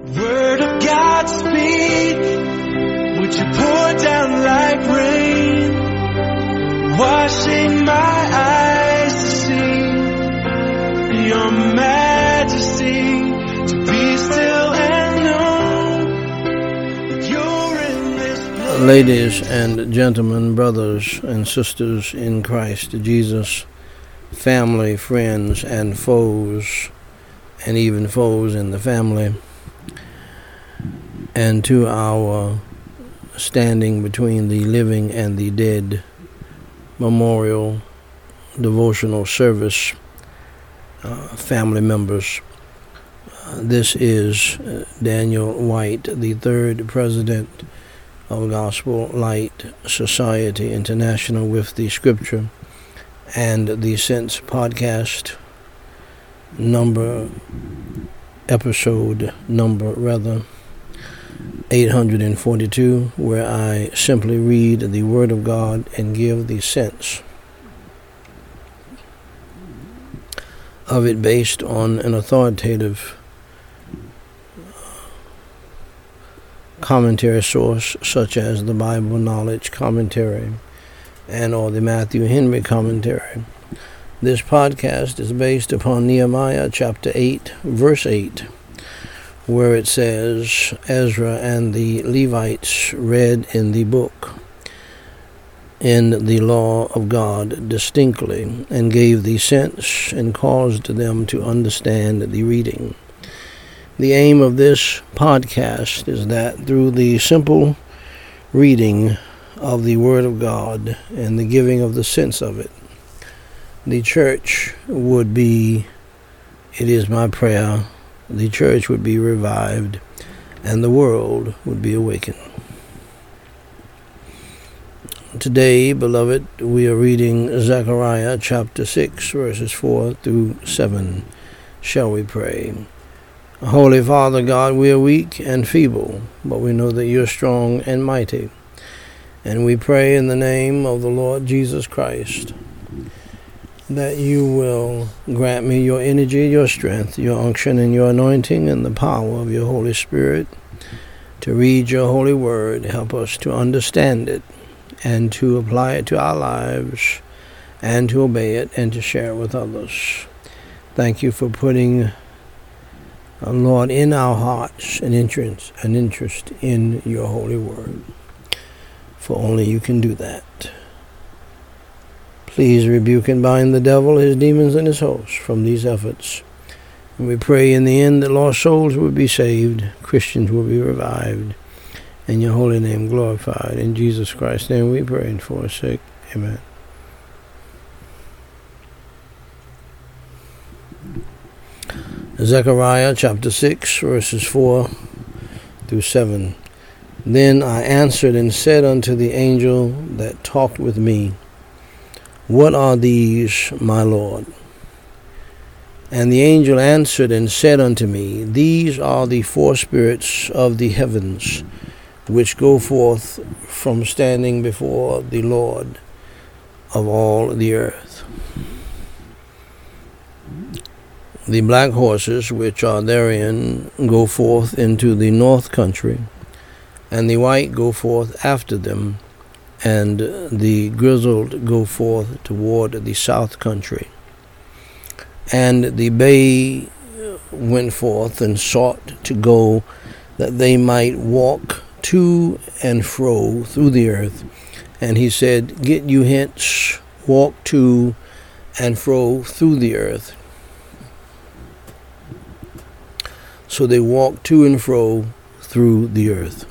Word of God speak, would you pour down like rain, washing my eyes to see your majesty, to be still and know that you're in this place. Ladies and gentlemen, brothers and sisters in Christ Jesus, family, friends, and foes, and even foes in the family, and to our standing between the living and the dead memorial devotional service family members. This is Daniel White, the third president of Gospel Light Society International, with the Scripture and the Sense podcast episode number 842, where I simply read the Word of God and give the sense of it based on an authoritative commentary source such as the Bible Knowledge Commentary and or the Matthew Henry Commentary. This podcast is based upon Nehemiah chapter 8, verse 8, where it says, Ezra and the Levites read in the book, in the law of God distinctly, and gave the sense and caused them to understand the reading. The aim of this podcast is that through the simple reading of the Word of God and the giving of the sense of it, the church would be, it is my prayer, the church would be revived and the world would be awakened. Today, beloved, we are reading Zechariah chapter 6, verses 4 through 7. Shall we pray? Holy Father God, we are weak and feeble, but we know that you're strong and mighty. And we pray in the name of the Lord Jesus Christ that you will grant me your energy, your strength, your unction, and your anointing, and the power of your Holy Spirit to read your holy word. Help us to understand it and to apply it to our lives and to obey it and to share it with others. Thank you for putting, Lord, in our hearts an interest in your holy word, for only you can do that. Please rebuke and bind the devil, his demons, and his hosts from these efforts. And we pray in the end that lost souls will be saved, Christians will be revived, and your holy name glorified. In Jesus Christ's name we pray, and for our sake, amen. Zechariah chapter 6, verses 4 through 7. Then I answered and said unto the angel that talked with me, What are these, my Lord? And the angel answered and said unto me, These are the four spirits of the heavens, which go forth from standing before the Lord of all the earth. The black horses which are therein go forth into the north country, and the white go forth after them, and the grizzled go forth toward the south country. And the bay went forth and sought to go, that they might walk to and fro through the earth. And he said, Get you hence, walk to and fro through the earth. So they walked to and fro through the earth.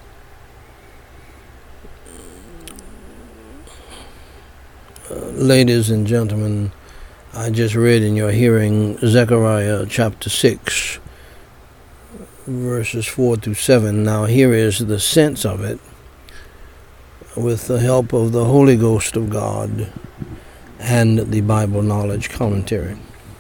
Ladies and gentlemen, I just read in your hearing Zechariah chapter 6, verses 4 through 7. Now here is the sense of it with the help of the Holy Ghost of God and the Bible Knowledge Commentary.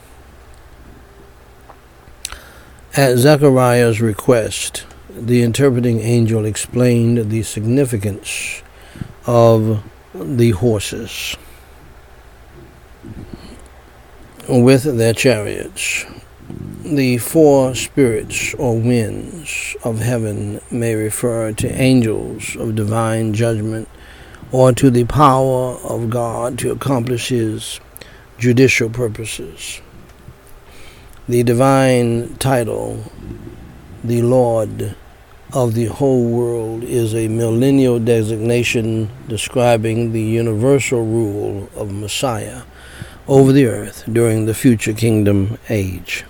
At Zechariah's request, the interpreting angel explained the significance of the horses with their chariots. The four spirits or winds of heaven may refer to angels of divine judgment or to the power of God to accomplish his judicial purposes. The divine title, the Lord of the whole world, is a millennial designation describing the universal rule of Messiah over the earth during the future kingdom age.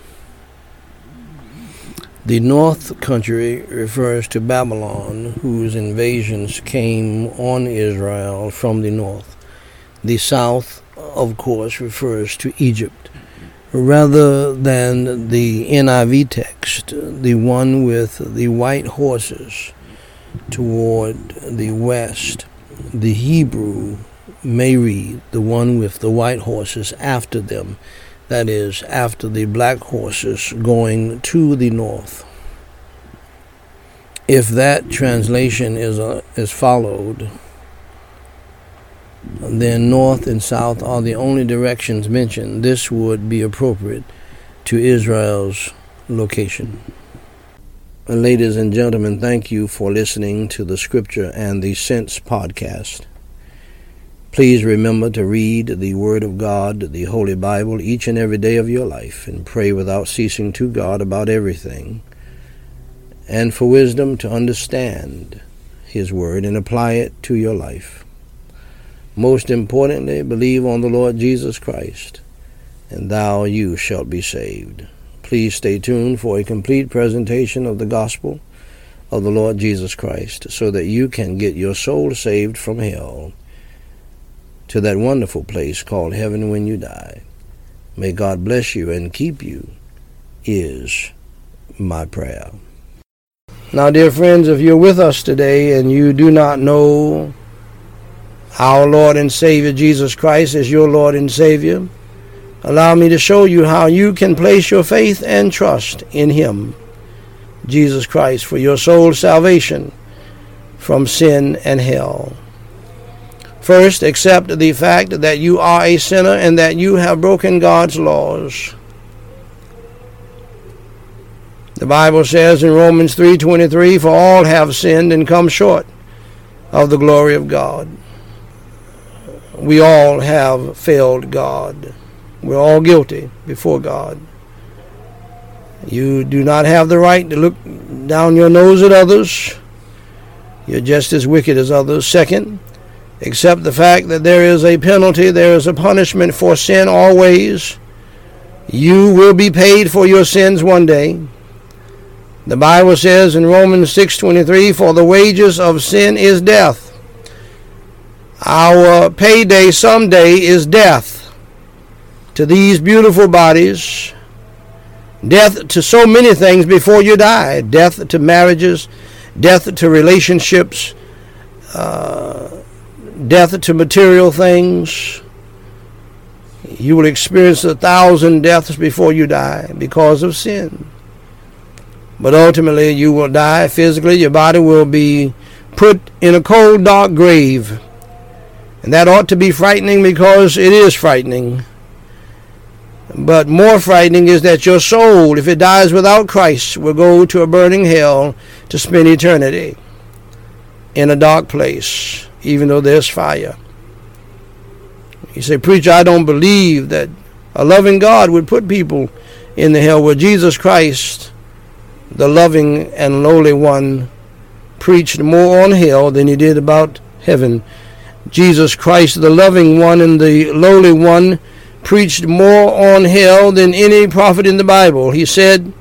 The north country refers to Babylon, whose invasions came on Israel from the north. The south, of course, refers to Egypt. Rather than the NIV text, the one with the white horses toward the west, the Hebrew may read the one with the white horses after them, that is, after the black horses going to the north. If that translation is followed, then north and south are the only directions mentioned. This would be appropriate to Israel's location. Ladies and gentlemen, thank you for listening to the Scripture and the Sense podcast. Please remember to read the Word of God, the Holy Bible, each and every day of your life, and pray without ceasing to God about everything, and for wisdom to understand His Word and apply it to your life. Most importantly, believe on the Lord Jesus Christ, and you shalt be saved. Please stay tuned for a complete presentation of the gospel of the Lord Jesus Christ, so that you can get your soul saved from hell to that wonderful place called heaven when you die. May God bless you and keep you, is my prayer. Now, dear friends, if you're with us today and you do not know our Lord and Savior Jesus Christ as your Lord and Savior, allow me to show you how you can place your faith and trust in Him, Jesus Christ, for your soul's salvation from sin and hell. First, accept the fact that you are a sinner and that you have broken God's laws. The Bible says in Romans 3:23, "For all have sinned and come short of the glory of God." We all have failed God. We're all guilty before God. You do not have the right to look down your nose at others. You're just as wicked as others. Second, accept the fact that there is a penalty, there is a punishment for sin always. You will be paid for your sins one day. The Bible says in Romans 6:23, "For the wages of sin is death." Our payday someday is death to these beautiful bodies, death to so many things before you die, death to marriages, death to relationships, death to material things. You will experience 1,000 deaths before you die because of sin. But ultimately you will die physically. Your body will be put in a cold, dark grave. And that ought to be frightening, because it is frightening. But more frightening is that your soul, if it dies without Christ, will go to a burning hell to spend eternity in a dark place, even though there's fire. You say, "Preacher, I don't believe that a loving God would put people in the hell." Well, Jesus Christ, the loving and lowly one, preached more on hell than he did about heaven. Jesus Christ, the loving one and the lowly one, preached more on hell than any prophet in the Bible. He said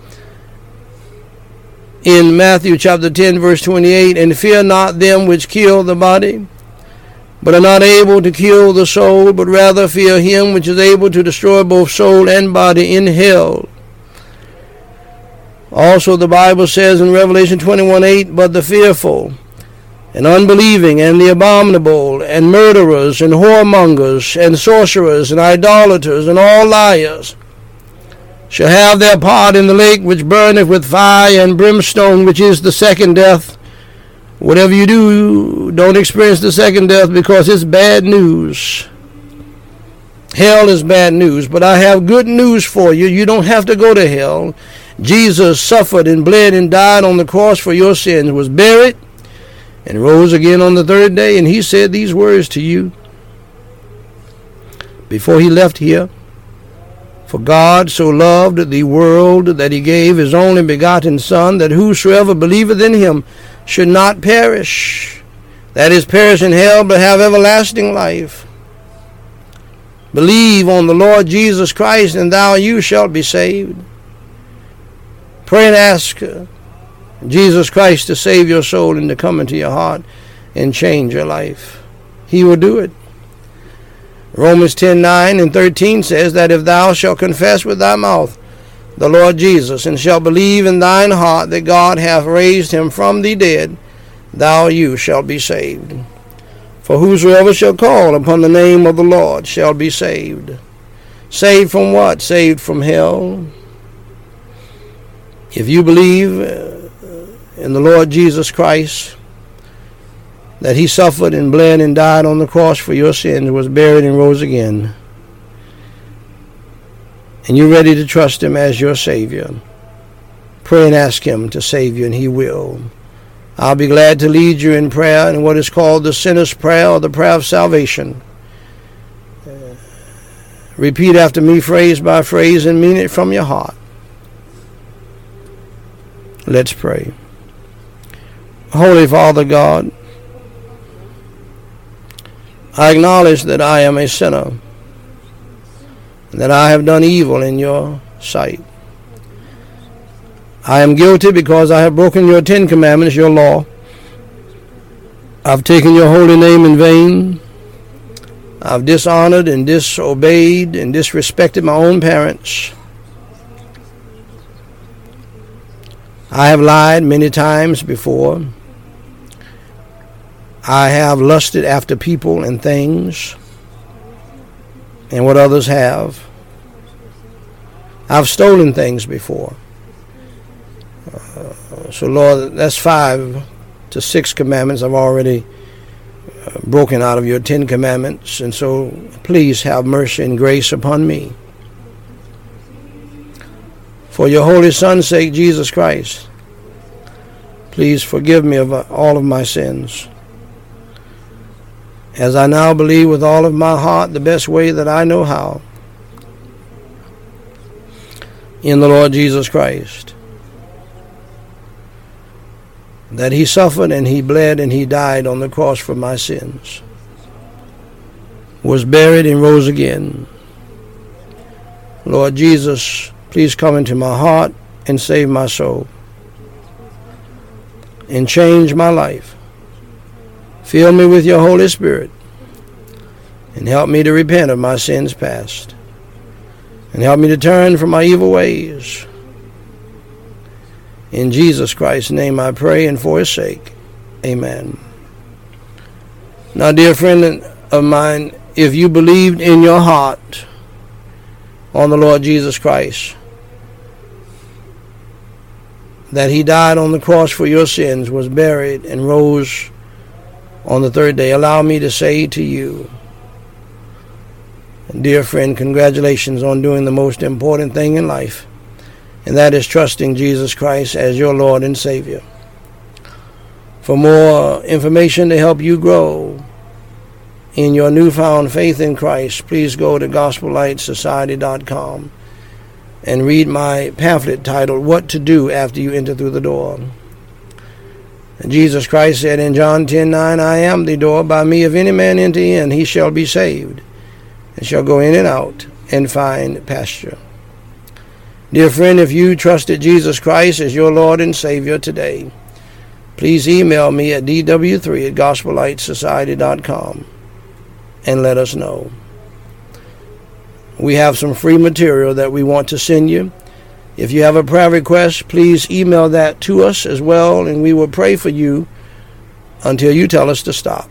in Matthew chapter 10, verse 28, "And fear not them which kill the body, but are not able to kill the soul, but rather fear him which is able to destroy both soul and body in hell." Also the Bible says in Revelation 21:8, "But the fearful and unbelieving and the abominable and murderers and whoremongers and sorcerers and idolaters and all liars shall have their part in the lake which burneth with fire and brimstone, which is the second death." Whatever you do, don't experience the second death, because it's bad news. Hell is bad news, but I have good news for you. You don't have to go to hell. Jesus suffered and bled and died on the cross for your sins, was buried, and rose again on the third day. And he said these words to you before he left here. For God so loved the world that he gave his only begotten Son, that whosoever believeth in him should not perish, that is, perish in hell, but have everlasting life. Believe on the Lord Jesus Christ, and you shalt be saved. Pray and ask Jesus Christ to save your soul and to come into your heart and change your life. He will do it. Romans 10:9 and 13 says that if thou shalt confess with thy mouth the Lord Jesus, and shalt believe in thine heart that God hath raised him from the dead, you shalt be saved. For whosoever shall call upon the name of the Lord shall be saved. Saved from what? Saved from hell. If you believe in the Lord Jesus Christ, that he suffered and bled and died on the cross for your sins, was buried and rose again, and you're ready to trust him as your Savior, pray and ask him to save you, and he will. I'll be glad to lead you in prayer in what is called the sinner's prayer, or the prayer of salvation. Repeat after me phrase by phrase and mean it from your heart. Let's pray. Holy Father God, I acknowledge that I am a sinner, that I have done evil in your sight. I am guilty because I have broken your 10 commandments, your law. I've taken your holy name in vain. I've dishonored and disobeyed and disrespected my own parents. I have lied many times before. I have lusted after people and things and what others have. I've stolen things before. So Lord, that's 5 to 6 commandments I've already broken out of your 10 commandments. And so please have mercy and grace upon me. For your holy Son's sake, Jesus Christ, please forgive me of all of my sins. As I now believe with all of my heart, the best way that I know how, in the Lord Jesus Christ, that he suffered and he bled and he died on the cross for my sins, was buried and rose again. Lord Jesus, please come into my heart and save my soul and change my life. Fill me with your Holy Spirit and help me to repent of my sins past, and help me to turn from my evil ways. In Jesus Christ's name I pray, and for his sake, amen. Now, dear friend of mine, if you believed in your heart on the Lord Jesus Christ, that he died on the cross for your sins, was buried, and rose on the third day, allow me to say to you, dear friend, congratulations on doing the most important thing in life, and that is trusting Jesus Christ as your Lord and Savior. For more information to help you grow in your newfound faith in Christ, please go to GospelLightSociety.com and read my pamphlet titled, What to Do After You Enter Through the Door. And Jesus Christ said in John 10:9, I am the door. By me if any man enter in, he shall be saved, and shall go in and out and find pasture. Dear friend, if you trusted Jesus Christ as your Lord and Savior today, please email me at dw3@gospellightsociety.com and let us know. We have some free material that we want to send you. If you have a prayer request, please email that to us as well, and we will pray for you until you tell us to stop.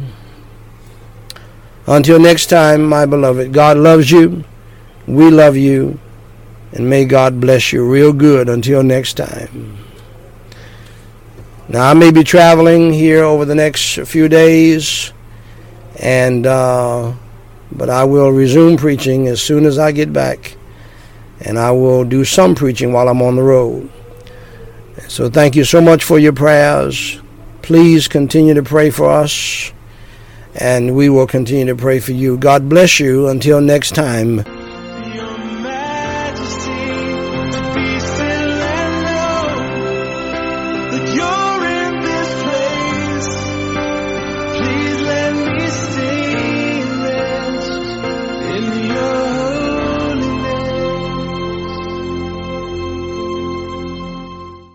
Until next time, my beloved, God loves you, we love you, and may God bless you real good until next time. Now, I may be traveling here over the next few days, and But I will resume preaching as soon as I get back, and I will do some preaching while I'm on the road. So thank you so much for your prayers. Please continue to pray for us, and we will continue to pray for you. God bless you. Until next time.